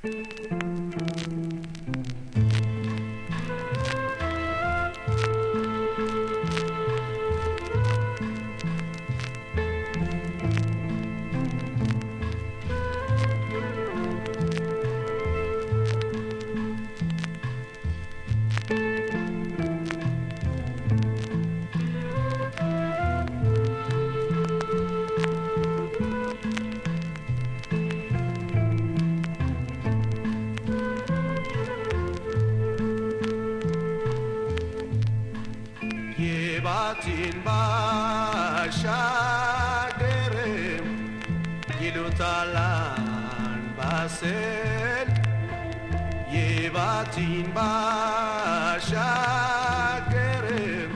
Yebatin bashagerem Yilutalan basel Yebatin bashagerem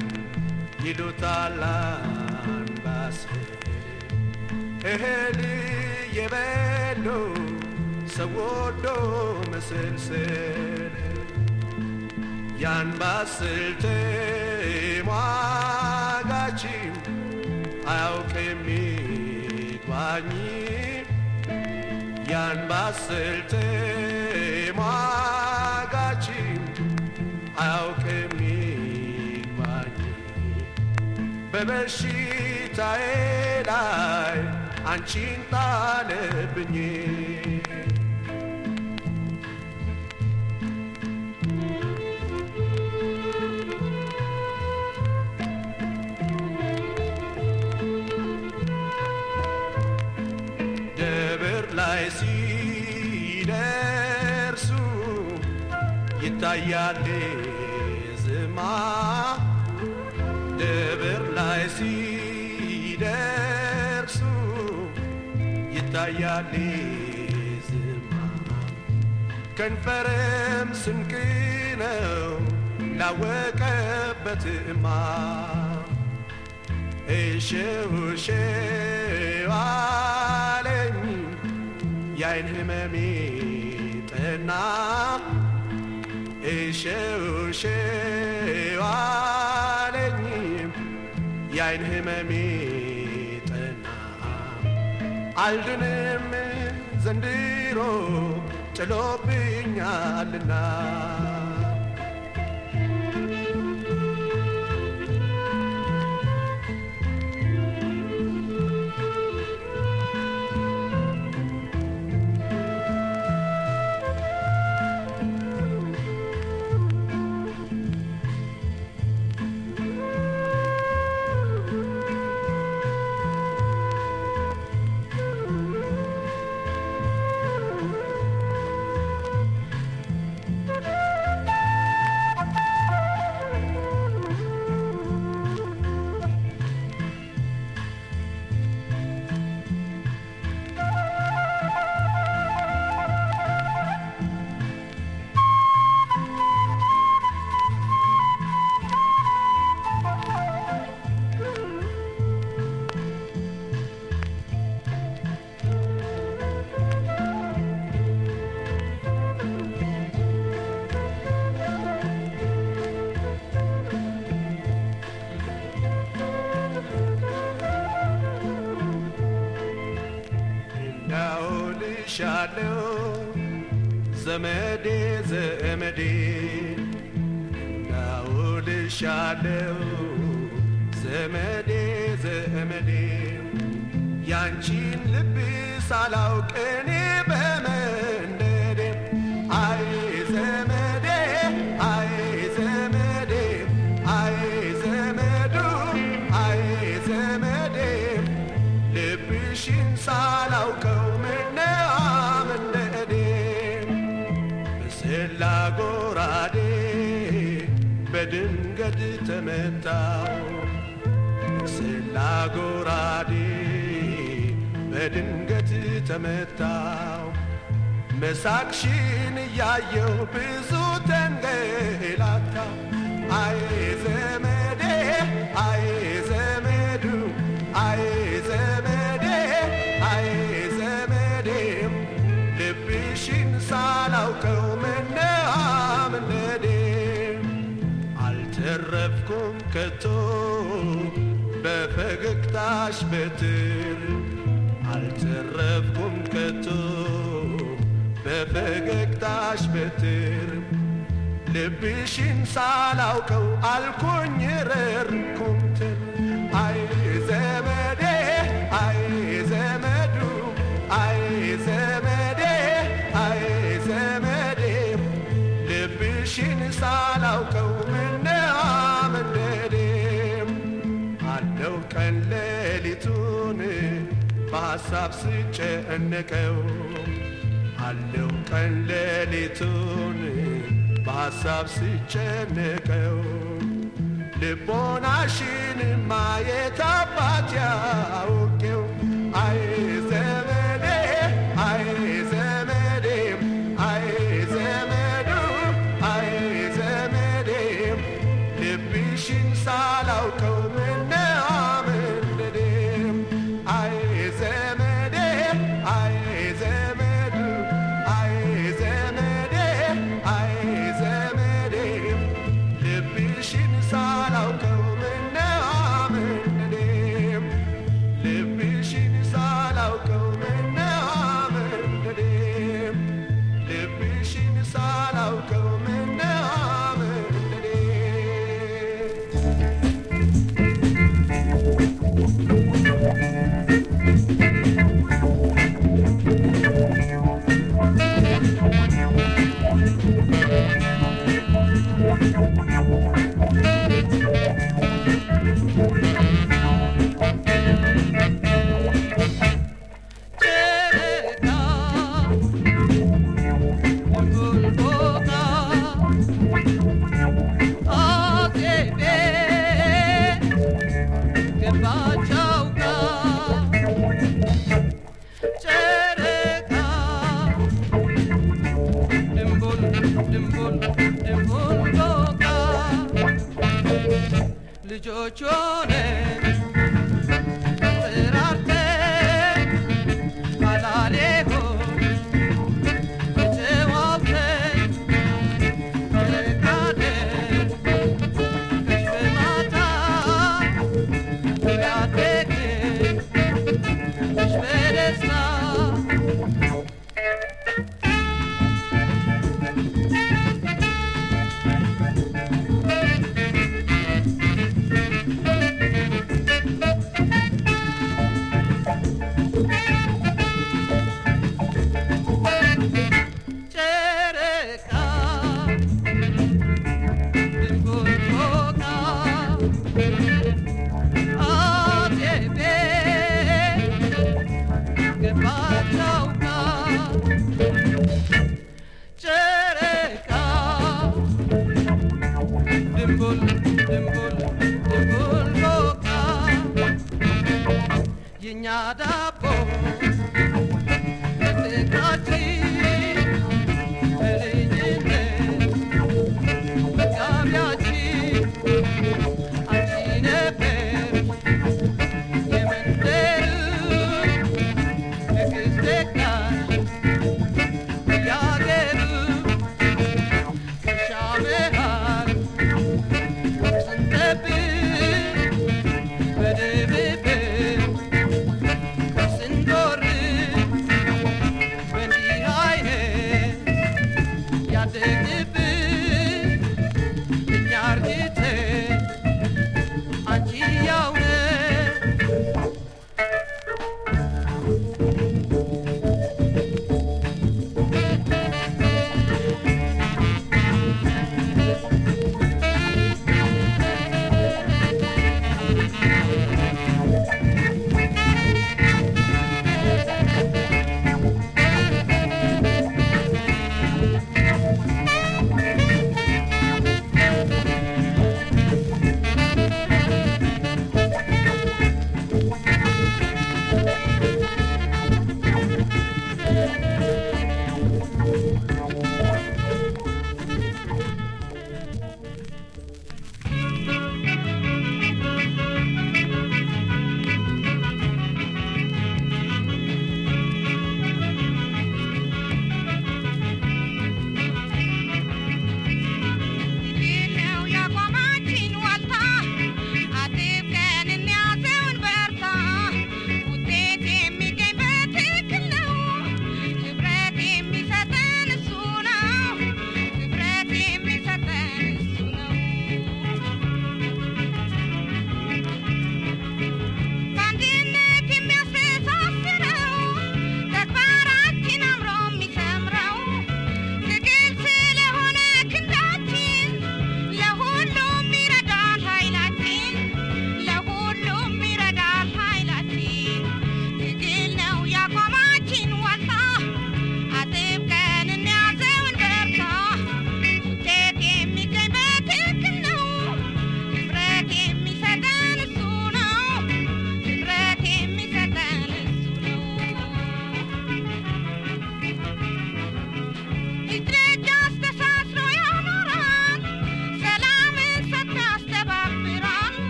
Yilutalan basel Eheli yebelo Sawodo meselsel Yan basilte mwagachim Aukemi gwani Yan basilte mwagachim Aukemi gwani Bebeshita elai Anchinta lebnye Sidersu yitayale zema Deber lai sidersu yitayale zema Kenferem sinkino lawekebet ima Eshe aleni Yain himemi tena Eshe aleni Yain himemi tena Aldunim zandiro Chalopinyalna Shadow Zamedi Zamedi Now the shadow Zamedi Zamedi Yanchin Lipis Alau Keni Bemendede Aye Zamedi Aye Zamedi Aye Zamedu Aye Zamedi Lipishin Salau Komene La gorade bedenged temetao La gorade bedenged temetao Mesakshin yayo bizu tengelata Ay zemede ay zemedu ay zemede ay zemede Lipishin salau komene አልተረፍኩም ከቶ በፈገግታሽ በትር አልተረፍኩም ከቶ በፈገግታሽ በትር ልብሽን ሳላውቀው አልኩኝ ረርኩምትር አይ ዘመዴ አይ ዘመዱ አይ ዘመዴ አይ ዘመዴ ልብሽን ሳላውቀው ምነው አመንደዴ አለው ቀን ሌሊቱን በሐሳብ ስጨነቀው አለው ቀን ሌሊቱን በሐሳብ ስጨነቀው ልቦናሽን ማየት አባት ያውቄው አይ ዘመዴ አይ ዘመዴ አይ ዘመዱ አይ ዘመዴ ልብሽን ሳላውቀው ምነው አመንደዴ አይ ዘመዴ አይ ዘመዱ አይ ዘመዴ አይ ዘመዴ ልብሽን ሳላውቀው ምነው አመንደዴ ልብሽን ሳላውቀው ምነው አመንደዴ ልብሽን ሳላውቀው ምነው አመንደዴ ልጆች ሆነን ተራርተን ባላሌሆ ተጨዋውተን ተቃደን ከሽ በማታ ያደግን ከሽ በደስታ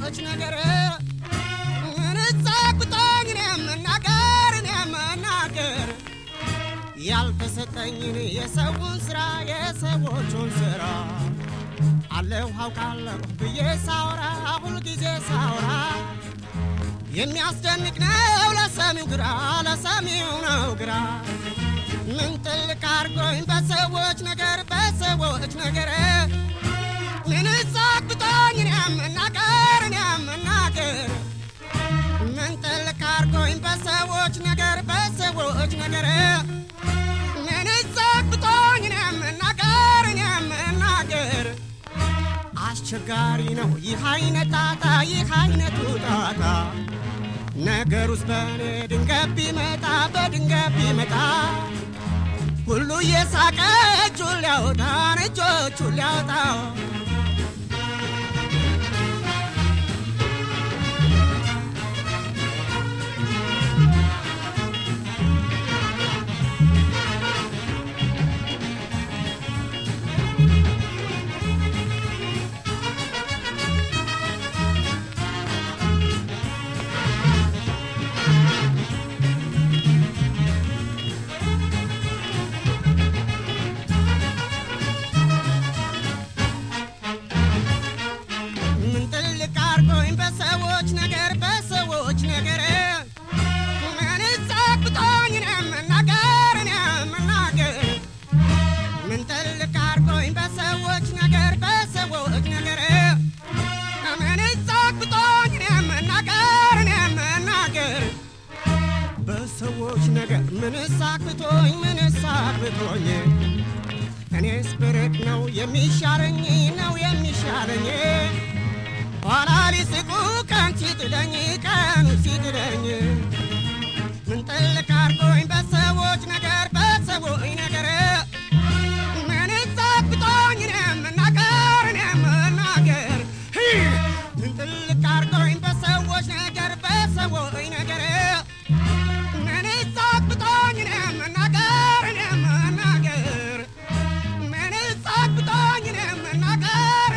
በሰዎች ነገር ምን ጻፍቶኝ መናገር ያልተሰጠኝን የሰውን ስራ የሰዎቹን ስራ አለው አውቃለሁ ብዬ ሳወራ ሁልጊዜ ሳወራ የሚያስደንቅ ነው ለሰሚው ነው ግራ ምን ጥልቅ አርጎኝ በሰዎች ነገር ምን ጻፍቶኝ መናገር ምን ጥልቅ አርጎኝ በሰዎች ነገር ምን ጻፍቶኝ መናገር አስቸጋሪ ነው ይህ አይነቱ ጣጣ ነገሩስ በኔ ድንገት ቢመጣ ሁሉ የሳቀ እጁን ሊያወጣ በሰዎች ነገር ምን ጻፍቶኝ መናገር ምን ጥልቅ አርጎኝ በሰዎች ነገር ምን ጻፍቶኝ መናገር በሰዎች ነገር ምን ጻፍቶኝ እኔስ ብርቅ ነው የሚሻለኝ ኋላ ሊስቁ ቀን ሲጥለኝ ምን ጥልቅ አርጎኝ በሰዎች ነገር ምን ጻፍቶኝ መናገር ምን ጥልቅ አርጎኝ በሰዎች ነገር ምን ጻፍቶኝ መናገር ምን ጻፍቶኝ መናገር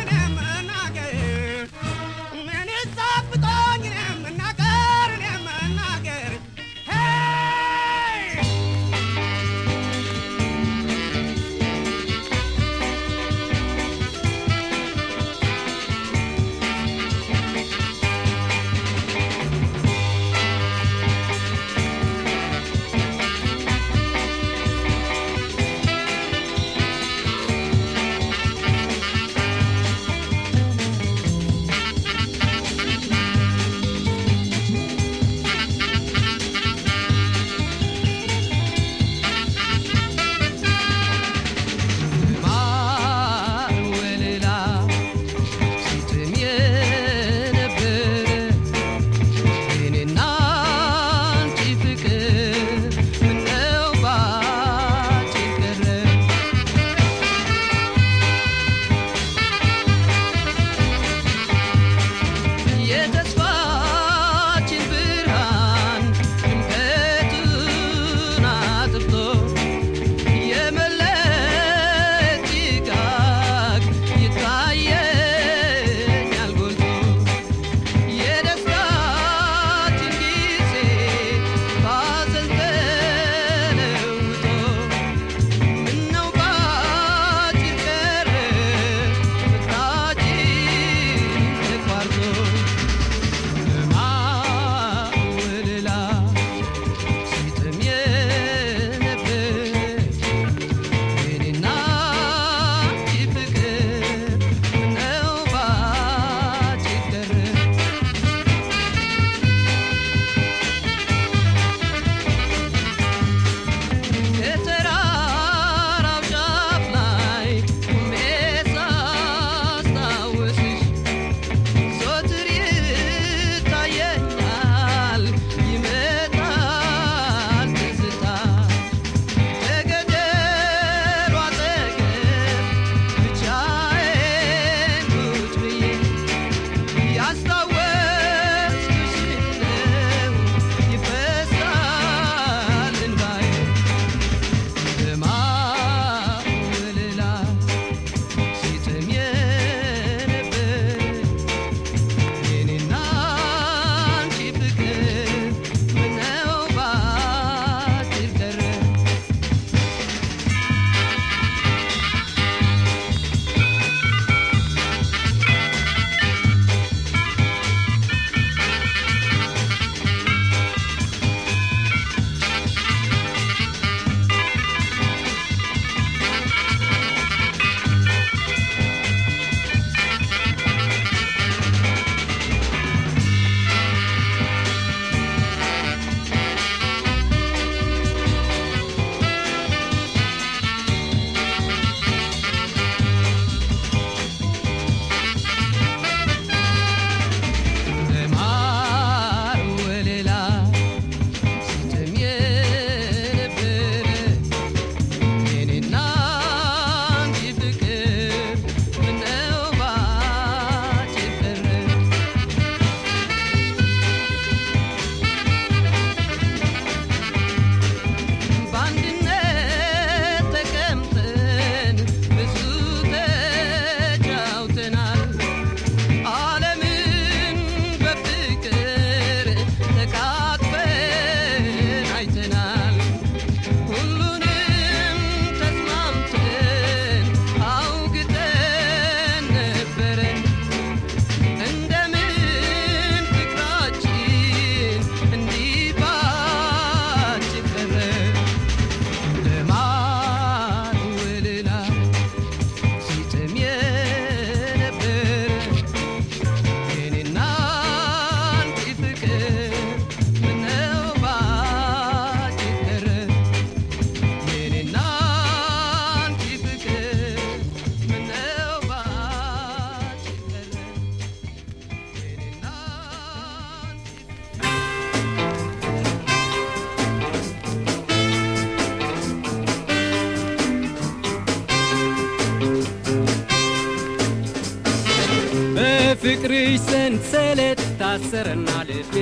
በፍቅርሽ ሰንሰለት ታሰረና ልቤ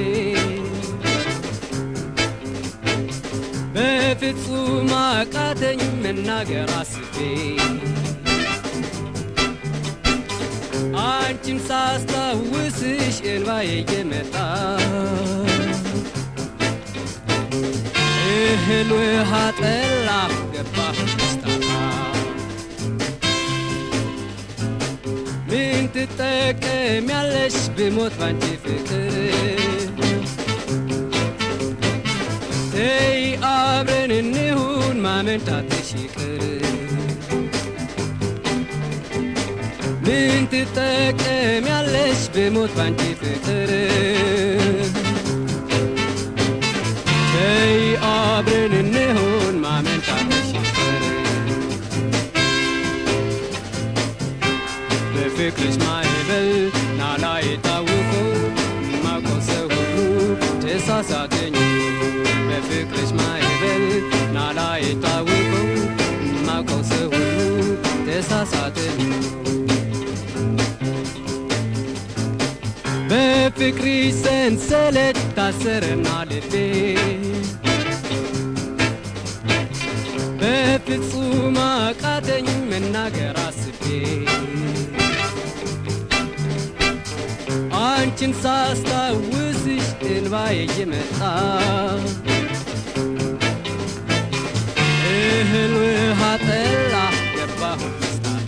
በፍጹም አቃተኝ መናገር አስቤ አንቺን ሳስታውስሽ እንባዬ እየመጣ እህል ውሃ ጠላ ገባህ ደስታታ ምን ትጠቀሚያለሽ ብሞት ባንቺ ፍቅር ተይ አብረን እንሁን ማመንታትሽ ይቅር ምን ትጠቀሚያለሽ ብሞት ባንቺ ፍቅር ተይ አብረን እንሁን ማመንታትሽ ይቅር በፍቅርሽ ማዕበል ናላ የታወቀው ማውቀው ሰው ሁሉ ተሳሳተኝ በፍቅርሽ ማዕበል ናላ የታወቀው ማውቀው ሰው ሁሉ ተሳሳተኝ በፍቅርሽ ሰንሰለት ታሰረና ልቤ በፍጹም አቃተኝ መናገር አስቤ አንቺን ሳስታውስሽ እንባዬ እየመጣ እህል ውሃ ጠላ ገባሁ ደስታታ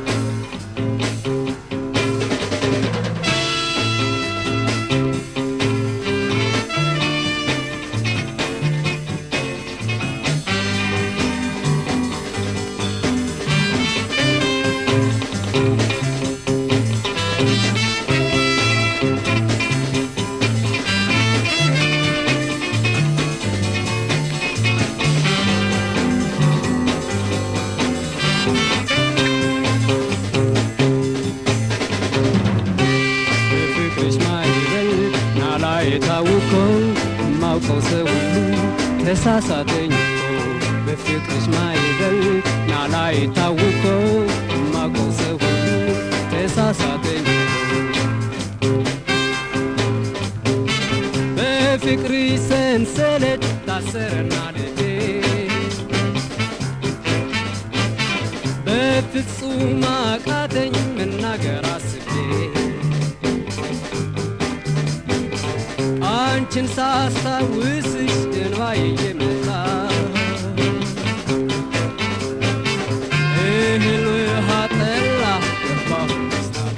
የታወቀው ማውቀው ሰው ሁሉ ተሳሳተኝ በፍቅርሽ ማዕበል ናላ የታወቀው ማውቀው ሰው ሁሉ ተሳሳተኝ በፍቅርሽ ሰንሰለት ታሰረና ልቤ በፍጹም አቃተኝ መናገር አስቤ አንቺን ሳስታውስሽ እንባዬ እየመጣ እህል ውሃ ጠላ ገባሁ ደስታታ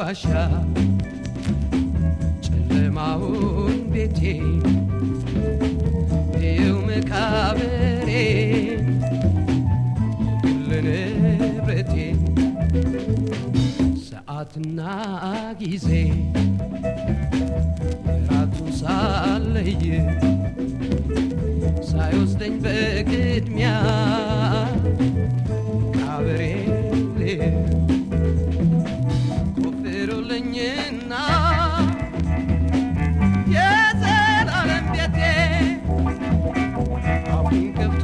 ዋሻ ጨለማውን ቤቴ ይው መቃብሬ ለንብረቴ ሰዓትና ጊዜ ራቱን ሳለይ ሳይወስደኝ በቅድሚያ መቃብሬ ቆፍሩልኝና የዘላለም ቤቴ አፉን ከፍቶ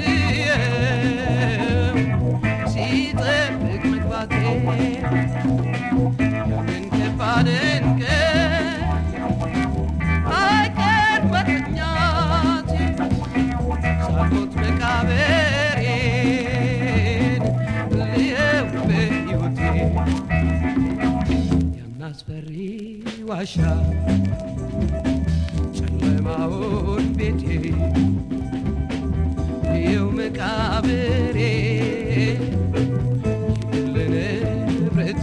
ሲጠብቅ መግባቴ ያንን ከባድን ቀን አይቀር መተኛቴ ሳልሞት መቃብሬን ልየው በሕይወቴ ያን አስፈሪ ዋሻ ጨለማውን ቤቴ ልየው መቃብሬ ለንብረቴ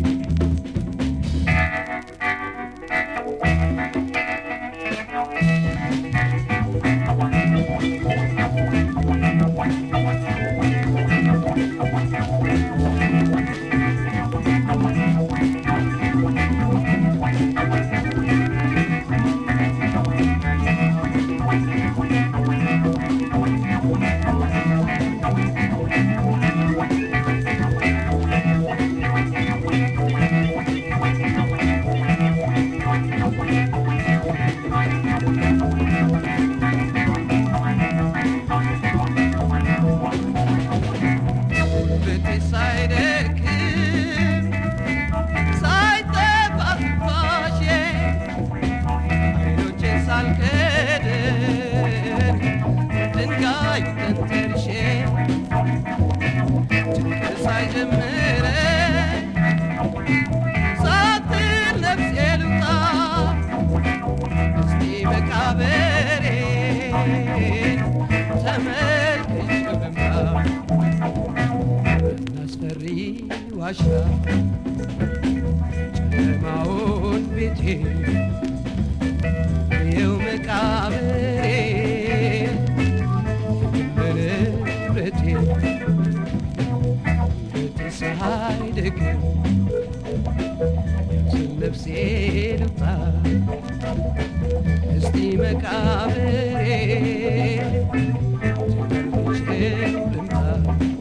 ዋሻ ጨለማውን ቤቴ ይው መቃብሬ ለንብረቴ በፀሐይ ደግም ያችን ነፍሴ ልውጣ እስቲ መቃብሬ ተመልሼ ልምጣ